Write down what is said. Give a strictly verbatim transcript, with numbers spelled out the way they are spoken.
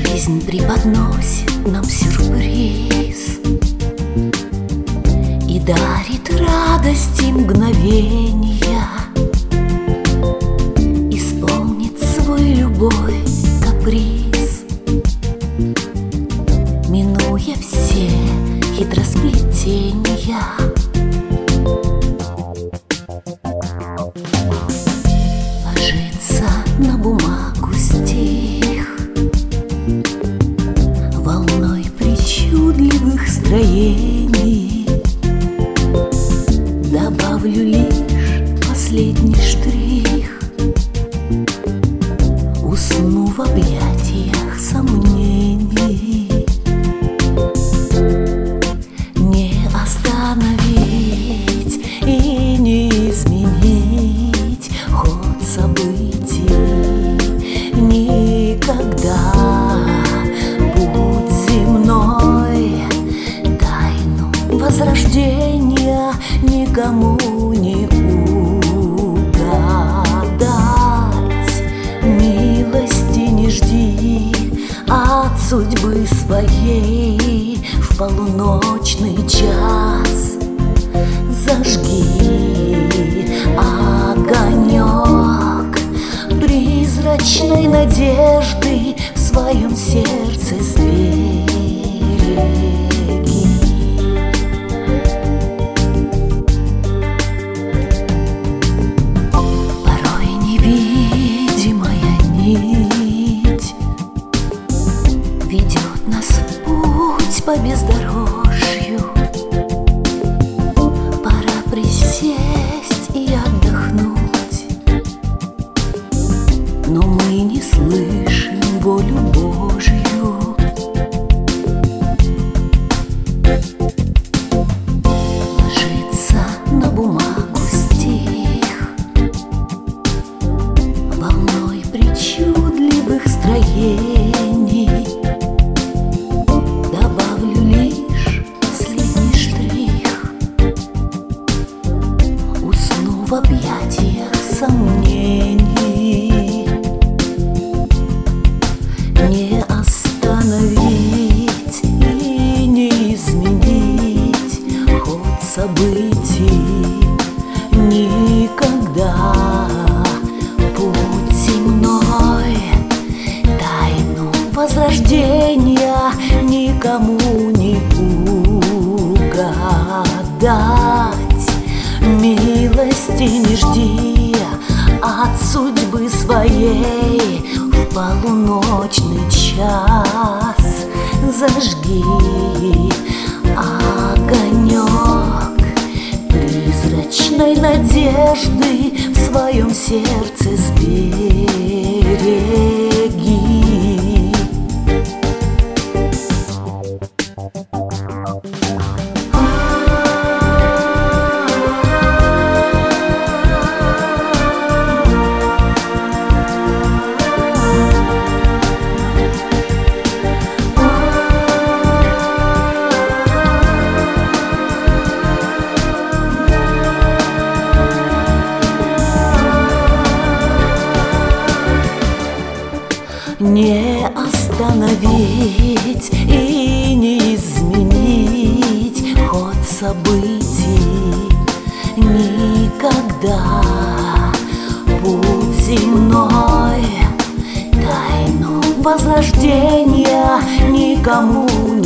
Жизнь преподносит нам сюрприз и дарит радости мгновенья, исполнит свой любой каприз, минуя все хитросплетения. Ложится на бумагу стих волной причудливых строений. Добавлю лишь последний штрих, усну в объятиях сомнений. Не остановить и не изменить ход событий никогда. Путь земной, тайну возрождения никому не угадать. Милости не жди от судьбы своей в полуночный час. Зажги огонек призрачной надежды в своем сердце сбереги. Порой невидимая нить ведет нас в путь по бездорожью. Пора присесть и отдохнуть, но мы не слышим волю Божью. Ложится на бумагу стих волной причудливых строений. Добавлю лишь последний штрих, усну в объятиях сомнений. Не остановить и не изменить ход событий никогда. Путь земной, тайну возрождения никому не угадать. Милости не жди от судьбы своей в полуночный час. Зажги огонек призрачной надежды в своем сердце сбереги. Не остановить и не изменить ход событий никогда. Путь земной, тайну возрождения никому